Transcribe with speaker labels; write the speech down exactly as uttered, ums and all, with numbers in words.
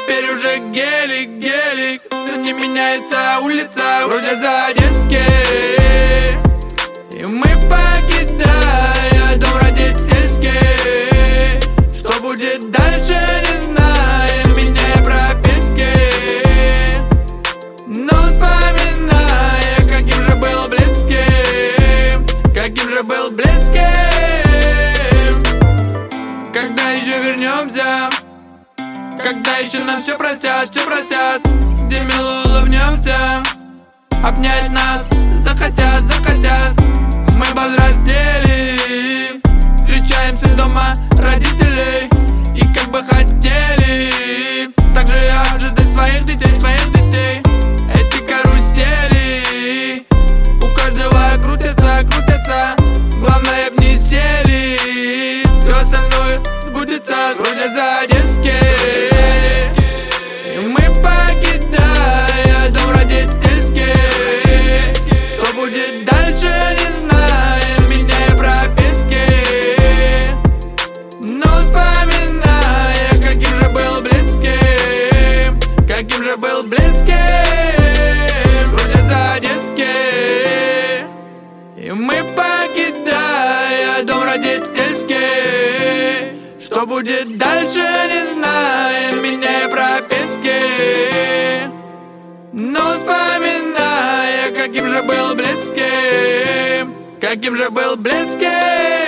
Speaker 1: теперь уже гелик, гелик. Но не меняется улица, вроде за Одесский. И мы покидаем дом родительский. Что будет дальше, не знаем, меняя прописки. Но вспоминая, каким же был близким, каким же был близким. Когда еще вернемся? Когда еще нам все простят, все простят? Где мило улыбнемся? Обнять нас захотят, захотят. Мы повзрослели, встречаемся дома родителей. И как бы хотели также ожидать своих детей, своих детей. Эти карусели у каждого крутятся, крутятся. Главное б не сели, все остальное сбудется, вроде за Одесский. И мы покидаем дом родительский. Что будет дальше, не знаем, меняя прописки. Но вспоминая, каким же был близким, каким же был близким, вроде за Одесский. И мы покидаем дом родительский. Что будет дальше, не знаем, меняя прописки. Но вспоминая, каким же был близким, каким же был близким.